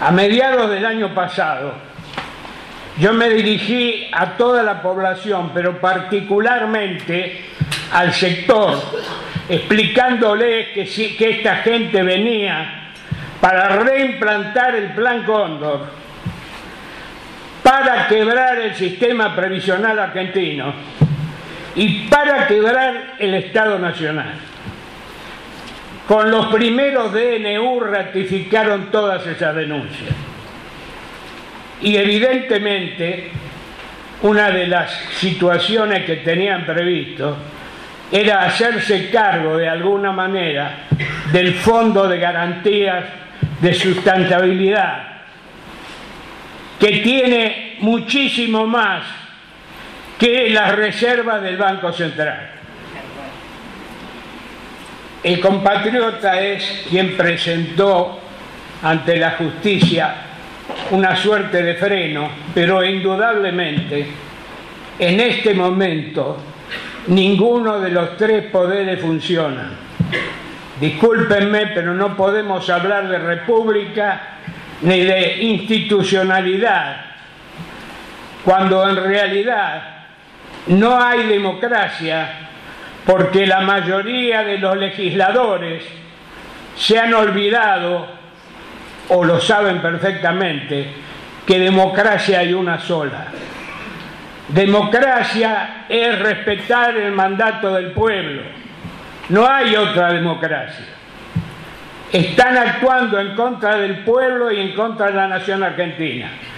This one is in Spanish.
A mediados del año pasado, yo me dirigí a toda la población, pero particularmente al sector, explicándoles que esta gente venía para reimplantar el Plan Cóndor, para quebrar el sistema previsional argentino y para quebrar el Estado Nacional. Con los primeros DNU ratificaron todas esas denuncias. Y evidentemente, una de las situaciones que tenían previsto era hacerse cargo de alguna manera del Fondo de Garantías de Sustentabilidad, que tiene muchísimo más que las reservas del Banco Central. El compatriota es quien presentó ante la justicia una suerte de freno, pero indudablemente en este momento ninguno de los tres poderes funciona. Discúlpenme, pero no podemos hablar de república ni de institucionalidad, cuando en realidad no hay democracia, porque la mayoría de los legisladores se han olvidado, o lo saben perfectamente, que democracia hay una sola. Democracia es respetar el mandato del pueblo. No hay otra democracia. Están actuando en contra del pueblo y en contra de la nación argentina.